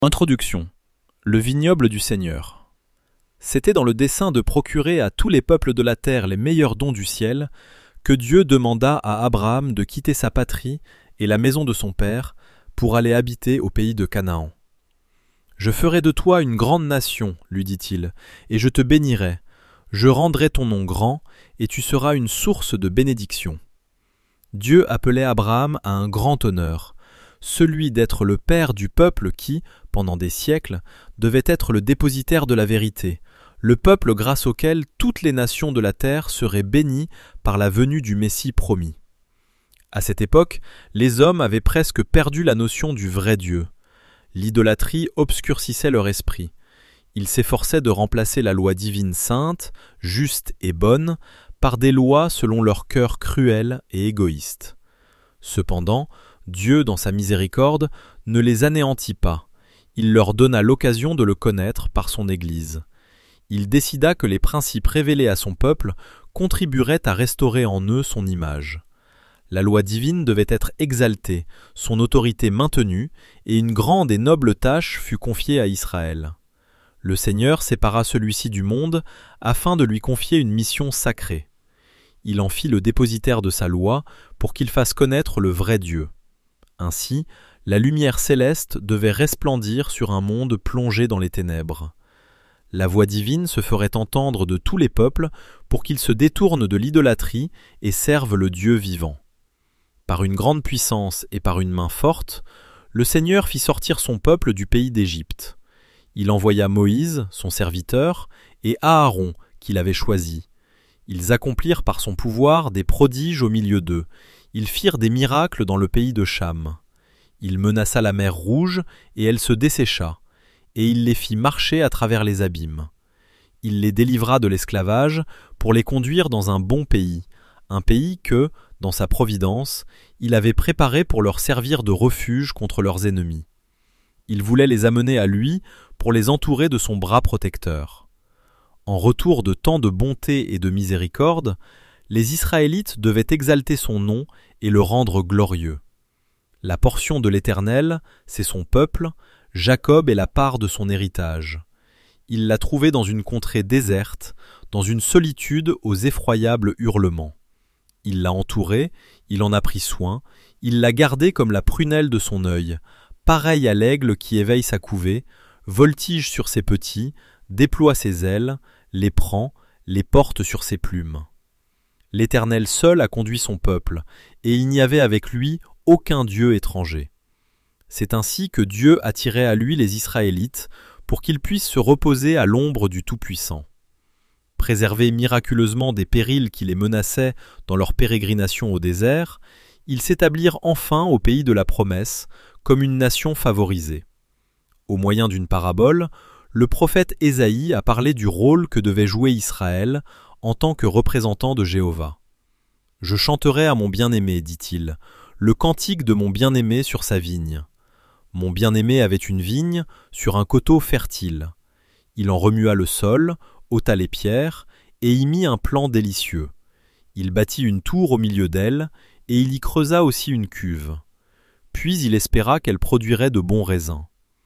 Introduction. Le vignoble du Seigneur. C'était dans le dessein de procurer à tous les peuples de la terre les meilleurs dons du ciel que Dieu demanda à Abraham de quitter sa patrie et la maison de son père pour aller habiter au pays de Canaan. « Je ferai de toi une grande nation, lui dit-il, et je te bénirai. Je rendrai ton nom grand, et tu seras une source de bénédiction. » Dieu appelait Abraham à un grand honneur, celui d'être le père du peuple qui, pendant des siècles, devait être le dépositaire de la vérité, le peuple grâce auquel toutes les nations de la terre seraient bénies par la venue du Messie promis. À cette époque, les hommes avaient presque perdu la notion du vrai Dieu. L'idolâtrie obscurcissait leur esprit. Ils s'efforçaient de remplacer la loi divine sainte, juste et bonne, par des lois selon leur cœur cruel et égoïste. Cependant, Dieu, dans sa miséricorde, ne les anéantit pas. Il leur donna l'occasion de le connaître par son Église. Il décida que les principes révélés à son peuple contribueraient à restaurer en eux son image. La loi divine devait être exaltée, son autorité maintenue, et une grande et noble tâche fut confiée à Israël. Le Seigneur sépara celui-ci du monde afin de lui confier une mission sacrée. Il en fit le dépositaire de sa loi pour qu'il fasse connaître le vrai Dieu. Ainsi, la lumière céleste devait resplendir sur un monde plongé dans les ténèbres. La voix divine se ferait entendre de tous les peuples pour qu'ils se détournent de l'idolâtrie et servent le Dieu vivant. Par une grande puissance et par une main forte, le Seigneur fit sortir son peuple du pays d'Égypte. Il envoya Moïse, son serviteur, et Aaron, qu'il avait choisi. Ils accomplirent par son pouvoir des prodiges au milieu d'eux. Ils firent des miracles dans le pays de Cham. Il menaça la mer Rouge, et elle se dessécha, et il les fit marcher à travers les abîmes. Il les délivra de l'esclavage pour les conduire dans un bon pays, un pays que, dans sa providence, il avait préparé pour leur servir de refuge contre leurs ennemis. Il voulait les amener à lui pour les entourer de son bras protecteur. En retour de tant de bonté et de miséricorde, les Israélites devaient exalter son nom et le rendre glorieux. La portion de l'Éternel, c'est son peuple, Jacob est la part de son héritage. Il l'a trouvé dans une contrée déserte, dans une solitude aux effroyables hurlements. Il l'a entouré, il en a pris soin, il l'a gardé comme la prunelle de son œil, pareil à l'aigle qui éveille sa couvée, voltige sur ses petits, déploie ses ailes, les prend, les porte sur ses plumes. L'Éternel seul a conduit son peuple, et il n'y avait avec lui aucun Dieu étranger. C'est ainsi que Dieu attirait à lui les Israélites, pour qu'ils puissent se reposer à l'ombre du Tout-Puissant. Préservés miraculeusement des périls qui les menaçaient dans leur pérégrination au désert, ils s'établirent enfin au pays de la promesse, comme une nation favorisée. Au moyen d'une parabole, le prophète Ésaïe a parlé du rôle que devait jouer Israël en tant que représentant de Jéhovah. « Je chanterai à mon bien-aimé, dit-il, le cantique de mon bien-aimé sur sa vigne. Mon bien-aimé avait une vigne sur un coteau fertile. Il en remua le sol, ôta les pierres, et y mit un plan délicieux. Il bâtit une tour au milieu d'elle, et il y creusa aussi une cuve. Puis il espéra qu'elle produirait de bons raisins.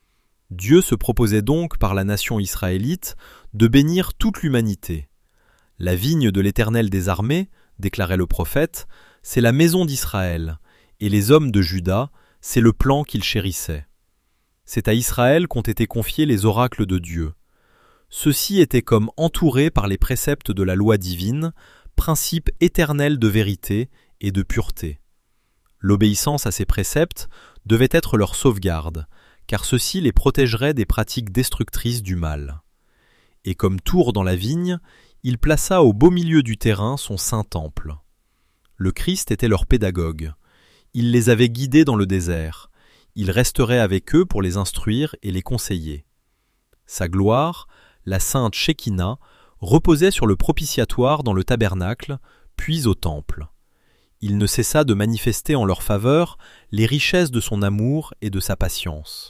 Dieu se proposait donc par la nation israélite de bénir toute l'humanité. La vigne de l'Éternel des armées, déclarait le prophète, c'est la maison d'Israël, et les hommes de Juda, c'est le plan qu'il chérissait. C'est à Israël qu'ont été confiés les oracles de Dieu. Ceux-ci étaient comme entourés par les préceptes de la loi divine, principe éternel de vérité et de pureté. L'obéissance à ces préceptes devait être leur sauvegarde, car ceux-ci les protégeraient des pratiques destructrices du mal. Et comme tour dans la vigne, il plaça au beau milieu du terrain son saint temple. Le Christ était leur pédagogue. Il les avait guidés dans le désert. Il resterait avec eux pour les instruire et les conseiller. Sa gloire, la sainte Shekinah, reposait sur le propitiatoire dans le tabernacle, puis au temple. Il ne cessa de manifester en leur faveur les richesses de son amour et de sa patience.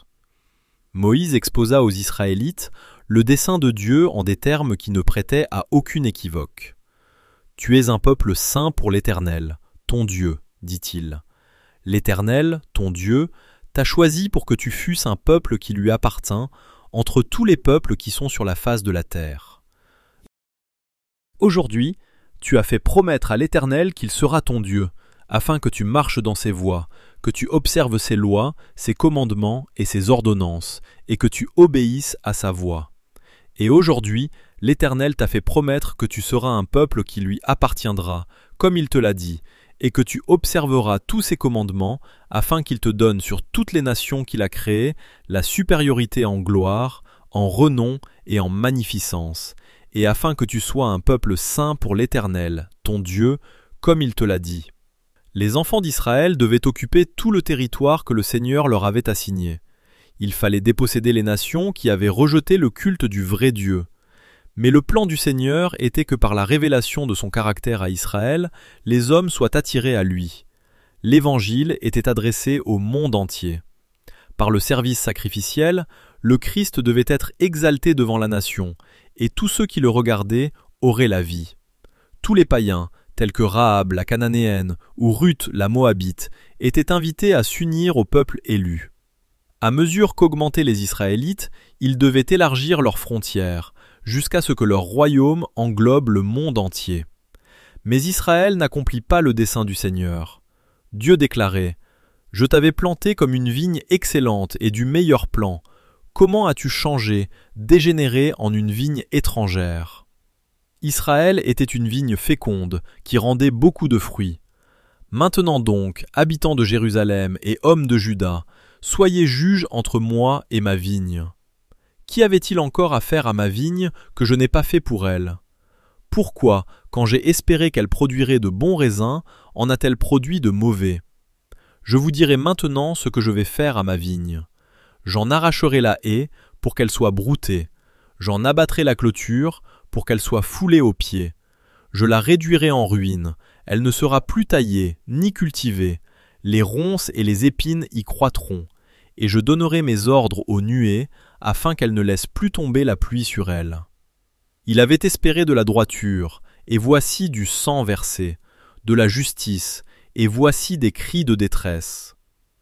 Moïse exposa aux Israélites le dessein de Dieu en des termes qui ne prêtaient à aucune équivoque. « Tu es un peuple saint pour l'Éternel, ton Dieu, dit-il. L'Éternel, ton Dieu, t'a choisi pour que tu fusses un peuple qui lui appartint entre tous les peuples qui sont sur la face de la terre. Aujourd'hui, tu as fait promettre à l'Éternel qu'il sera ton Dieu, afin que tu marches dans ses voies, que tu observes ses lois, ses commandements et ses ordonnances, et que tu obéisses à sa voix. Et aujourd'hui, l'Éternel t'a fait promettre que tu seras un peuple qui lui appartiendra, comme il te l'a dit, et que tu observeras tous ses commandements, afin qu'il te donne sur toutes les nations qu'il a créées la supériorité en gloire, en renom et en magnificence, et afin que tu sois un peuple saint pour l'Éternel, ton Dieu, comme il te l'a dit. Les enfants d'Israël devaient occuper tout le territoire que le Seigneur leur avait assigné. Il fallait déposséder les nations qui avaient rejeté le culte du vrai Dieu. Mais le plan du Seigneur était que par la révélation de son caractère à Israël, les hommes soient attirés à lui. L'Évangile était adressé au monde entier. Par le service sacrificiel, le Christ devait être exalté devant la nation, et tous ceux qui le regardaient auraient la vie. Tous les païens, tels que Rahab la Cananéenne ou Ruth la Moabite, étaient invités à s'unir au peuple élu. À mesure qu'augmentaient les Israélites, ils devaient élargir leurs frontières, jusqu'à ce que leur royaume englobe le monde entier. Mais Israël n'accomplit pas le dessein du Seigneur. Dieu déclarait « Je t'avais planté comme une vigne excellente et du meilleur plan. Comment as-tu changé, dégénéré en une vigne étrangère ?» Israël était une vigne féconde, qui rendait beaucoup de fruits. Maintenant donc, habitants de Jérusalem et hommes de Juda, soyez juges entre moi et ma vigne. Qui avait-il encore à faire à ma vigne que je n'ai pas fait pour elle? Pourquoi, quand j'ai espéré qu'elle produirait de bons raisins, en a-t-elle produit de mauvais? Je vous dirai maintenant ce que je vais faire à ma vigne. J'en arracherai la haie pour qu'elle soit broutée. J'en abattrai la clôture pour qu'elle soit foulée aux pieds. Je la réduirai en ruine. Elle ne sera plus taillée, ni cultivée. Les ronces et les épines y croîtront. Et je donnerai mes ordres aux nuées, afin qu'elles ne laissent plus tomber la pluie sur elles. Il avait espéré de la droiture, et voici du sang versé, de la justice, et voici des cris de détresse.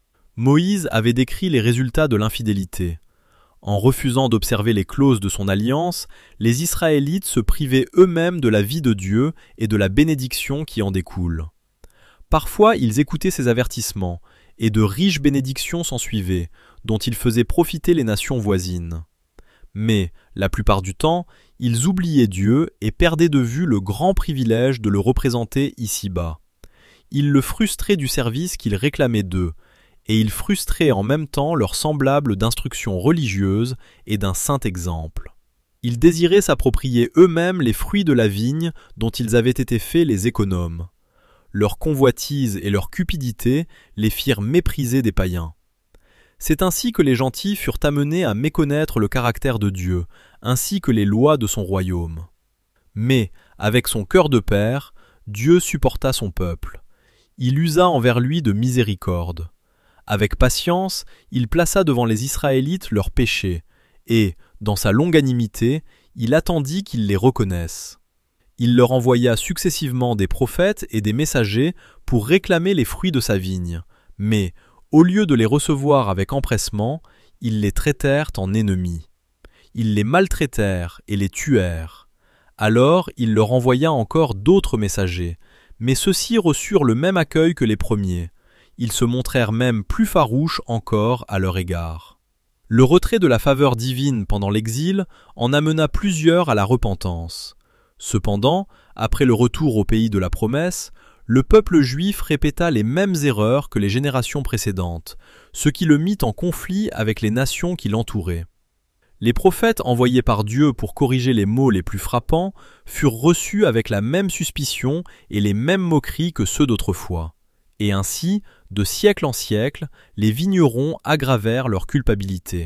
Moïse avait décrit les résultats de l'infidélité. En refusant d'observer les clauses de son alliance, les Israélites se privaient eux-mêmes de la vie de Dieu et de la bénédiction qui en découle. Parfois, ils écoutaient ses avertissements, et de riches bénédictions s'ensuivaient, dont ils faisaient profiter les nations voisines. Mais, la plupart du temps, ils oubliaient Dieu et perdaient de vue le grand privilège de le représenter ici-bas. Ils le frustraient du service qu'ils réclamaient d'eux, et ils frustraient en même temps leurs semblables d'instruction religieuse et d'un saint exemple. Ils désiraient s'approprier eux-mêmes les fruits de la vigne dont ils avaient été faits les économes. Leur convoitise et leur cupidité les firent mépriser des païens. C'est ainsi que les gentils furent amenés à méconnaître le caractère de Dieu, ainsi que les lois de son royaume. Mais, avec son cœur de père, Dieu supporta son peuple. Il usa envers lui de miséricorde. Avec patience, il plaça devant les Israélites leurs péchés, et, dans sa longanimité, il attendit qu'ils les reconnaissent. Il leur envoya successivement des prophètes et des messagers pour réclamer les fruits de sa vigne, mais, au lieu de les recevoir avec empressement, ils les traitèrent en ennemis. Ils les maltraitèrent et les tuèrent. Alors il leur envoya encore d'autres messagers, mais ceux-ci reçurent le même accueil que les premiers. Ils se montrèrent même plus farouches encore à leur égard. Le retrait de la faveur divine pendant l'exil en amena plusieurs à la repentance. Cependant, après le retour au pays de la promesse, le peuple juif répéta les mêmes erreurs que les générations précédentes, ce qui le mit en conflit avec les nations qui l'entouraient. Les prophètes envoyés par Dieu pour corriger les maux les plus frappants furent reçus avec la même suspicion et les mêmes moqueries que ceux d'autrefois. Et ainsi, de siècle en siècle, les vignerons aggravèrent leur culpabilité.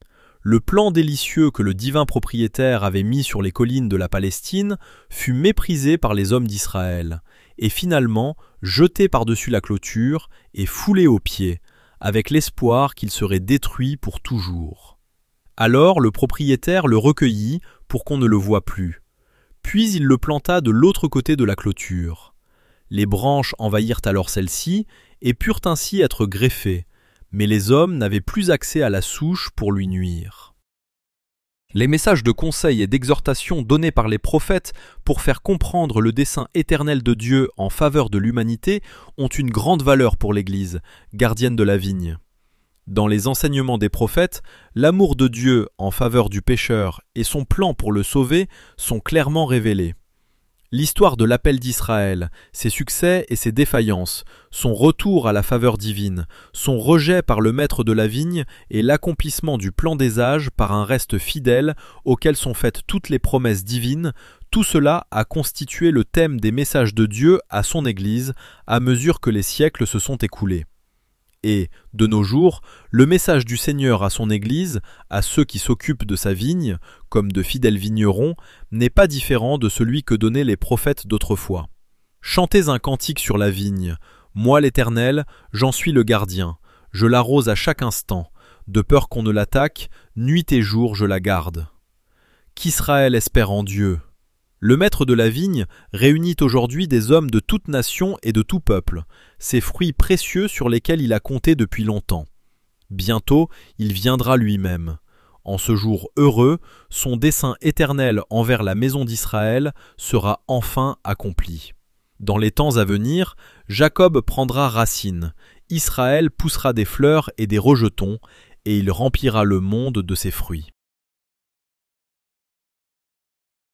Le plan délicieux que le divin propriétaire avait mis sur les collines de la Palestine fut méprisé par les hommes d'Israël, et finalement jeté par-dessus la clôture et foulé aux pieds, avec l'espoir qu'il serait détruit pour toujours. Alors le propriétaire le recueillit pour qu'on ne le voie plus. Puis il le planta de l'autre côté de la clôture. Les branches envahirent alors celle-ci et purent ainsi être greffées, mais les hommes n'avaient plus accès à la souche pour lui nuire. Les messages de conseil et d'exhortation donnés par les prophètes pour faire comprendre le dessein éternel de Dieu en faveur de l'humanité ont une grande valeur pour l'Église, gardienne de la vigne. Dans les enseignements des prophètes, l'amour de Dieu en faveur du pécheur et son plan pour le sauver sont clairement révélés. L'histoire de l'appel d'Israël, ses succès et ses défaillances, son retour à la faveur divine, son rejet par le maître de la vigne et l'accomplissement du plan des âges par un reste fidèle auquel sont faites toutes les promesses divines, tout cela a constitué le thème des messages de Dieu à son Église à mesure que les siècles se sont écoulés. Et, de nos jours, le message du Seigneur à son Église, à ceux qui s'occupent de sa vigne, comme de fidèles vignerons, n'est pas différent de celui que donnaient les prophètes d'autrefois. Chantez un cantique sur la vigne. Moi, l'Éternel, j'en suis le gardien. Je l'arrose à chaque instant. De peur qu'on ne l'attaque, nuit et jour je la garde. Qu'Israël espère en Dieu. Le maître de la vigne réunit aujourd'hui des hommes de toute nation et de tout peuple, ces fruits précieux sur lesquels il a compté depuis longtemps. Bientôt, il viendra lui-même. En ce jour heureux, son dessein éternel envers la maison d'Israël sera enfin accompli. Dans les temps à venir, Jacob prendra racine, Israël poussera des fleurs et des rejetons, et il remplira le monde de ses fruits.